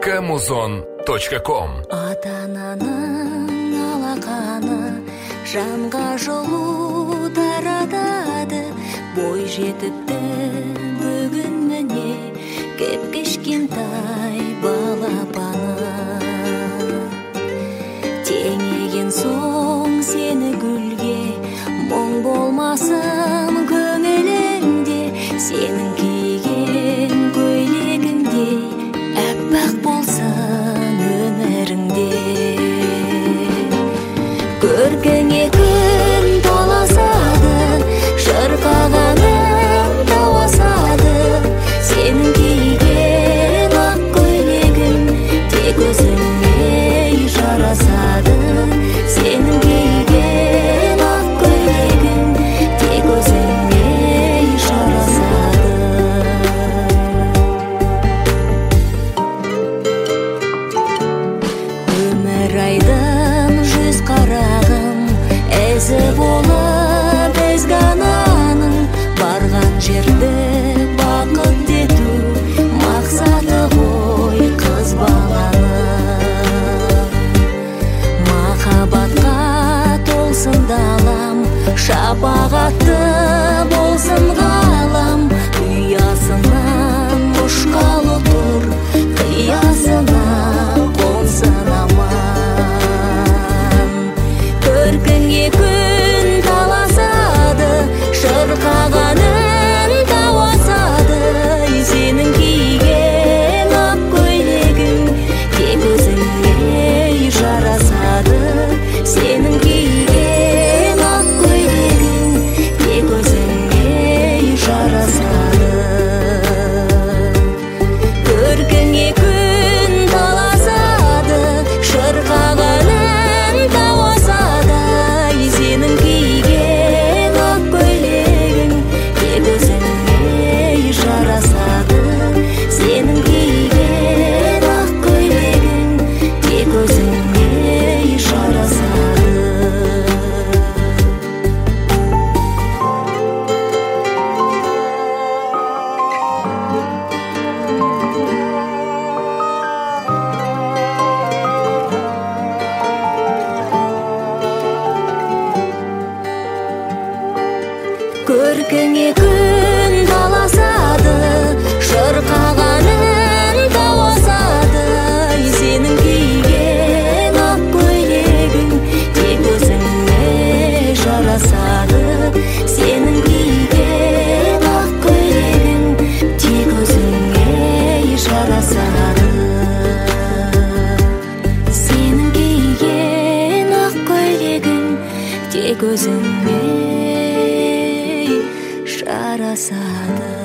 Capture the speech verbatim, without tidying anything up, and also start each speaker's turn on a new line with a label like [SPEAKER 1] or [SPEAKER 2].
[SPEAKER 1] точка музон точка ком.
[SPEAKER 2] Ата-ананың алақаны жанға жылу таратады, бой жетіпті бүгін міне кеп кішкентай балапаны. Теңеген соң сені гүлге, мұң болмасын көңіліңде, сенің киген көйлегіңде әппақ болсын өміріңде. Көркіңе күн таласады, шырқағаның тауасады, сенің киген ақ көйлегің тек өзіңе жарасады, сенің киген ақ көйлегің тек өзіңе жарасады. Өмір айдын жүз қарағым, әзі болып ізгананың, барған жерді бақыт ету мақсаты ғой қыз баланың. Махаббатқа толсын далам, шапағатты болсын ғалам, ұясынан ұшқалы тұр, қиясына қонсын аман. Көркіңе күн таласады, шырқағаның тауасады, сенің киген ақ көйлегің тек өзіңе жарасады, сенің киген ақ көйлегің тек өзіңе жарасады. Көркіңе күн таласады, шырқағаның тауасады, сенің киген ақ көйлегің тек өзіңе жарасады, сенің киген ақ көйлегің тек өзіңе жарасады. Көркіңе күн таласады, шырқағаның тауасады, сенің киген ақ көйлегің тек өзіңе жарасады, сенің киген ақ көйлегің тек өзіңе жарасады, сенің киген ақ көйлегің тек өзіңе жарасады.